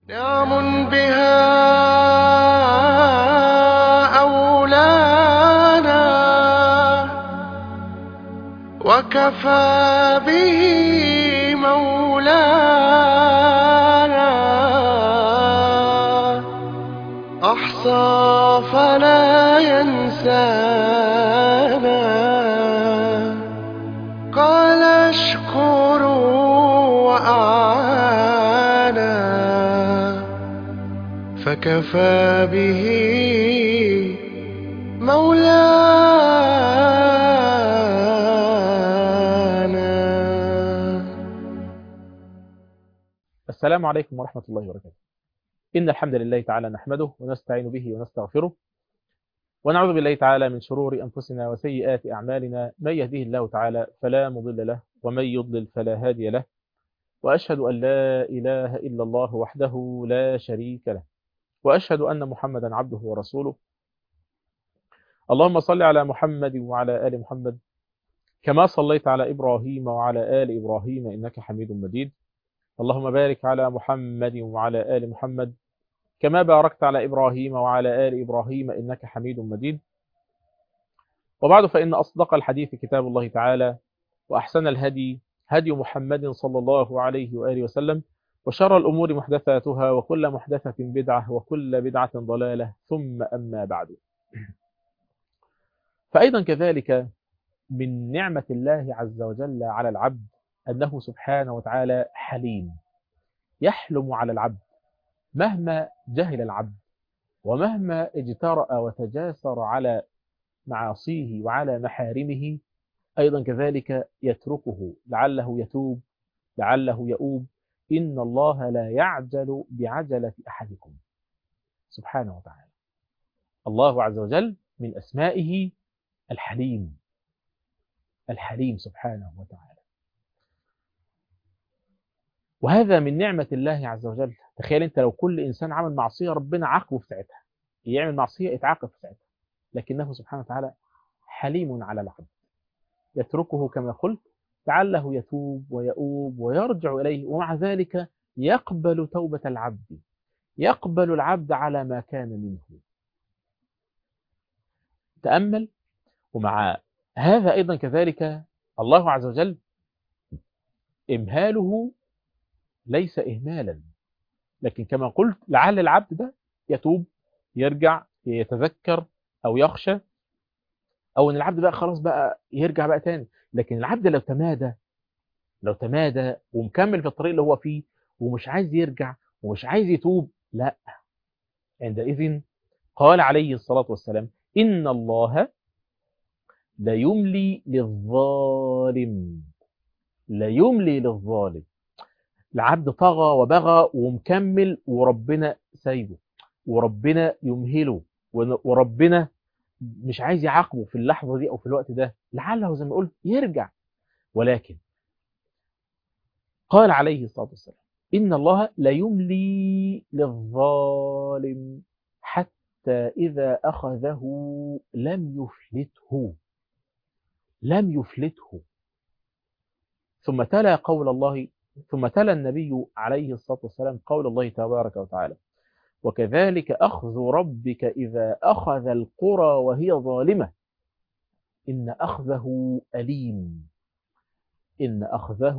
نعم بها أولانا وكفى به مولانا أحصى فلا ينسانا قال اشكروا وأعانا فكفى به مولانا. السلام عليكم ورحمة الله وبركاته. إن الحمد لله تعالى نحمده ونستعين به ونستغفره ونعوذ بالله تعالى من شرور أنفسنا وسيئات أعمالنا. من يهده الله تعالى فلا مضل له ومن يضلل فلا هادي له، وأشهد أن لا إله إلا الله وحده لا شريك له، وأشهد أن محمدا عبده ورسوله. اللهم صل على محمد وعلى آل محمد كما صليت على إبراهيم وعلى آل إبراهيم إنك حميد مجيد. اللهم بارك على محمد وعلى آل محمد كما باركت على إبراهيم وعلى آل إبراهيم إنك حميد مجيد. وبعد، فإن أصدق الحديث كتاب الله تعالى، وأحسن الهدي هدي محمد صلى الله عليه وآله وسلم، وشر الأمور محدثاتها وكل محدثة بدعة وكل بدعة ضلالة، ثم أما بعد. فأيضا كذلك من نعمة الله عز وجل على العبد أنه سبحانه وتعالى حليم، يحلم على العبد مهما جهل العبد ومهما اجترأ وتجاسر على معاصيه وعلى محارمه. أيضا كذلك يتركه لعله يتوب، لعله يؤوب. إن الله لا يعجل بعجلة أحدكم سبحانه وتعالى. الله عز وجل من أسمائه الحليم، الحليم سبحانه وتعالى. وهذا من نعمة الله عز وجل. تخيل أنت لو كل إنسان عمل معصية ربنا عاقبه في ساعتها، يعمل معصية يتعاقب في ساعتها، لكنه سبحانه وتعالى حليم على العبد، يتركه كما قلت لعله يتوب ويؤوب ويرجع إليه، ومع ذلك يقبل توبة العبد، يقبل العبد على ما كان منه. تأمل. ومع هذا أيضا كذلك الله عز وجل إمهاله ليس إهمالا، لكن كما قلت لعل العبد ده يتوب، يرجع، يتذكر أو يخشى، أو أن العبد بقى خلاص بقى يرجع بقى تاني. لكن العبد لو تمادى ومكمل في الطريق اللي هو فيه ومش عايز يرجع ومش عايز يتوب، لا، عندئذ قال عليه الصلاة والسلام: إن الله لا يملي للظالم، لا يملي للظالم. العبد طغى وبغى ومكمل وربنا سايبه، وربنا يمهله، وربنا مش عايز يعاقبه في اللحظة دي أو في الوقت ده، لعله زي ما قلت يرجع. ولكن قال عليه الصلاة والسلام: إن الله لا يملي للظالم حتى إذا أخذه لم يفلته، لم يفلته. ثم تلا قول الله، ثم تلا النبي عليه الصلاة والسلام قول الله تبارك وتعالى: وكذلك أخذ ربك إذا أخذ القرى وهي ظالمة إن أخذه أليم، إن أخذه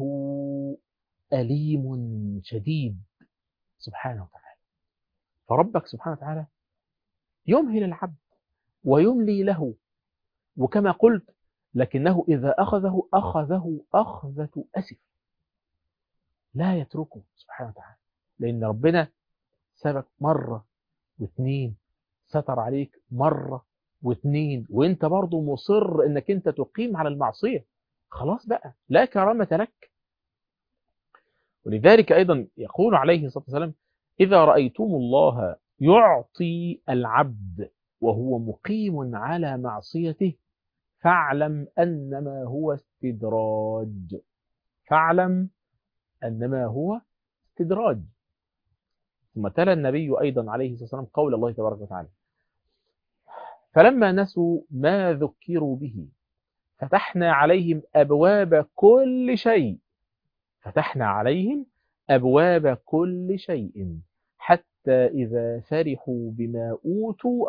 أليم شديد سبحانه وتعالى. فربك سبحانه وتعالى يمهل العبد ويملي له، وكما قلت لكنه إذا أخذه أخذة أسف، لا يتركه سبحانه وتعالى، لأن ربنا سبك مرة واثنين، ستر عليك مرة واثنين، وانت برضو مصر انك انت تقيم على المعصية، خلاص بقى لا كرامة لك. ولذلك أيضا يقول عليه الصلاة والسلام: إذا رأيتم الله يعطي العبد وهو مقيم على معصيته فاعلم أنما هو استدراج، فاعلم أنما هو استدراج. ثم تلا النبي أيضا عليه الصلاة والسلام قول الله تبارك وتعالى: فلما نسوا ما ذكروا به فتحنا عليهم أبواب كل شيء، فتحنا عليهم أبواب كل شيء حتى إذا فرحوا بما أوتوا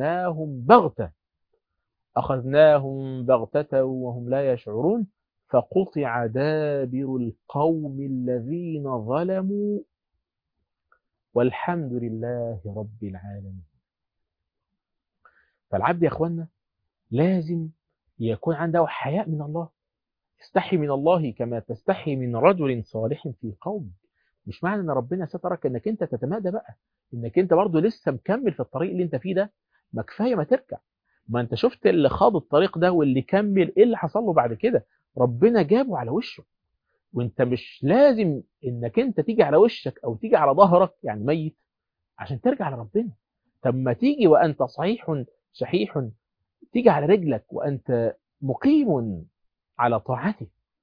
أخذناهم بغتة وهم لا يشعرون فقطع دابر القوم الذين ظلموا والحمد لله رب العالمين. فالعبد يا أخوانا لازم يكون عنده حياء من الله، استحي من الله كما تستحي من رجل صالح في قوم. مش معنى ان ربنا سترك انك انت تتمادى بقى، انك انت برضو لسه مكمل في الطريق اللي انت فيه ده. ما كفايه ما ترجع. ما انت شفت اللي خاض الطريق ده واللي كمل ايه اللي حصل له بعد كده؟ ربنا جابه على وشه. وانت مش لازم انك انت تيجي على وشك او تيجي على ظهرك يعني ميت عشان ترجع لربنا. طب ما تيجي وانت صحيح شحيح، تيجي على رجلك وانت مقيم على طاعته.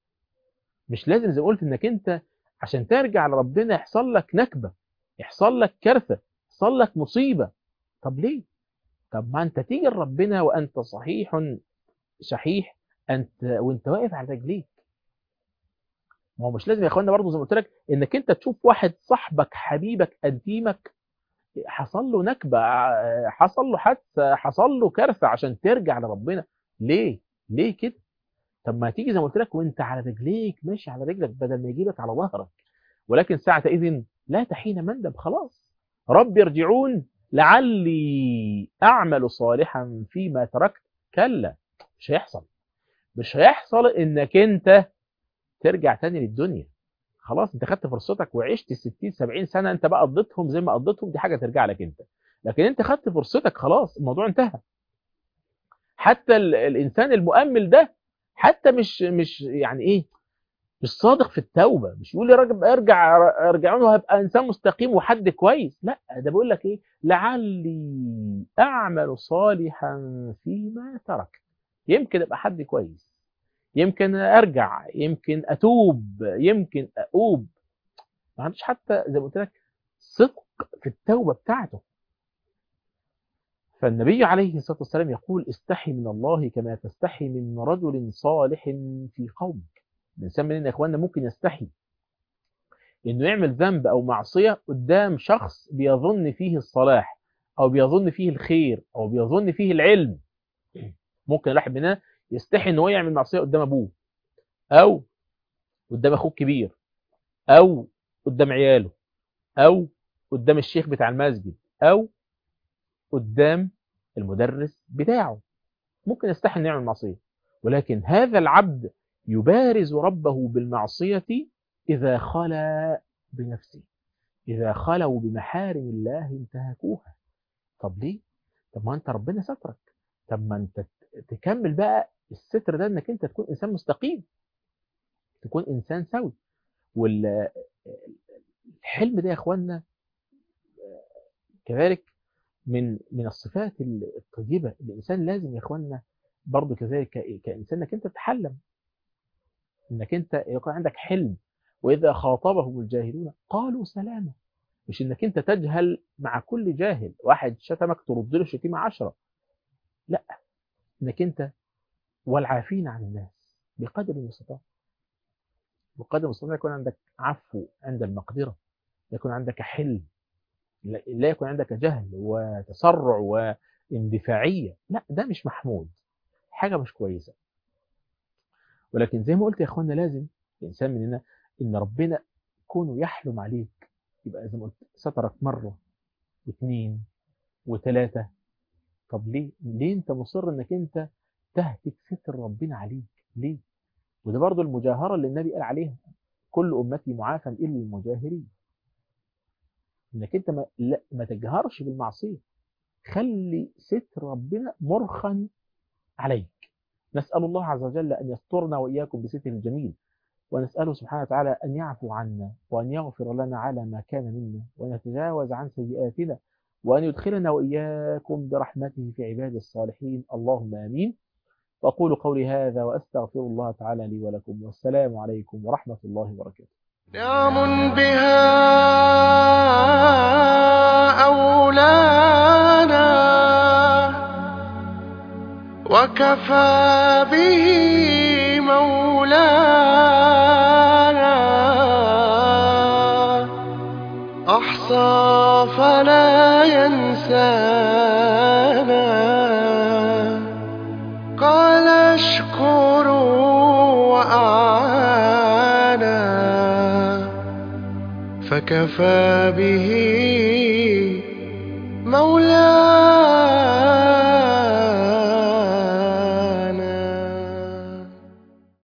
مش لازم زي ما قلت انك انت عشان ترجع لربنا يحصل لك نكبة، يحصل لك كارثة، يحصل لك مصيبة. طب ليه؟ طب ما انت تيجي لربنا وانت صحيح شحيح، وانت واقف على رجليك. ما هو مش لازم يا اخوانا برضه زي ما قلت لك انك انت تشوف واحد صاحبك حبيبك قديمك حصل له نكبة، حصل له حادثة، حصل له كارثة عشان ترجع لربنا. ليه كده؟ طب ما تيجي زي ما قلت لك وانت على رجليك ماشي على رجلك بدل ما يجيبك على ظهرك. ولكن ساعتئذ لا تحين مندب، خلاص. رب ارجعون لعلي اعمل صالحا فيما تركت. كلا، مش هيحصل انك انت ترجع تاني للدنيا. خلاص انت خدت فرصتك وعشت 60 70 سنة انت بقى قضيتهم زي ما قضيتهم، دي حاجة ترجع لك انت. لكن انت خدت فرصتك خلاص، الموضوع انتهى. حتى الانسان المؤمل ده حتى مش يعني ايه، مش صادق في التوبة، مش يقول يا راجل ارجعون وهبقى انسان مستقيم وحد كويس. لا، ده بيقول لك ايه، لعلي اعمل صالحا فيما ترك. يمكن ابقى حد كويس، يمكن ارجع، يمكن اتوب، يمكن اؤوب. ما عندوش حتى زي ما قلت لك صدق في التوبة بتاعته. فالنبي عليه الصلاة والسلام يقول استحي من الله كما تستحي من رجل صالح في قومك. الإنسان مننا يا إخواننا ممكن يستحي إنه يعمل ذنب أو معصية قدام شخص بيظن فيه الصلاح أو بيظن فيه الخير أو بيظن فيه العلم. ممكن الواحد مننا يستحي إنه يعمل معصية قدام أبوه أو قدام أخوه الكبير أو قدام عياله أو قدام الشيخ بتاع المسجد أو قدام المدرس بتاعه. ممكن يستحي إنه يعمل معصية، ولكن هذا العبد يبارز ربه بالمعصية إذا خلا بنفسه، إذا خلوا بمحارم الله انتهكوها. طب ليه؟ طب ما أنت ربنا سترك. طب ما أنت تكمل بقى الستر ده إنك أنت تكون إنسان مستقيم، تكون إنسان سوي. والحلم ده يا إخواننا كذلك من الصفات الطيبة. الإنسان لازم يا إخواننا برضو كذلك كإنسان إنك أنت تتحلم، إنك أنت يكون عندك حلم. وإذا خاطبهم الجاهلون قالوا سلاما. مش إنك أنت تجهل مع كل جاهل، واحد شتمك ترد له شتيمة 10. لا، إنك أنت والعافين عن الناس بقدر المستطاع. بقدر المستطاع يكون عندك عفو عند المقدرة، يكون عندك حلم، لا يكون عندك جهل وتسرع واندفاعية. لا، ده مش محمود، حاجة مش كويسة. ولكن زي ما قلت يا اخوانا لازم الانسان مننا ان ربنا يكون يحلم عليك، يبقى زي ما قلت سترك مرة واثنين وثلاثة. طب ليه انت مصر انك انت تهتك ستر ربنا عليك؟ ليه؟ وده برضو المجاهرة اللي النبي قال عليها، كل امتي معافى الا المجاهرين. انك انت ما تجهرش بالمعصية، خلي ستر ربنا مرخا عليك. نسأل الله عز وجل أن يسترنا وإياكم بستر الجميل، ونسأله سبحانه وتعالى أن يعفو عنا وأن يغفر لنا على ما كان منا وأن يتجاوز عن سيئاتنا وأن يدخلنا وإياكم برحمته في عباد الصالحين، اللهم آمين. وأقول قولي هذا وأستغفر الله تعالى لي ولكم، والسلام عليكم ورحمة الله وبركاته. نعم بها أولانا وكفى به مولانا أحسن عصى فلا ينسانا، قال اشكروا وأعانا، فكفى به مولانا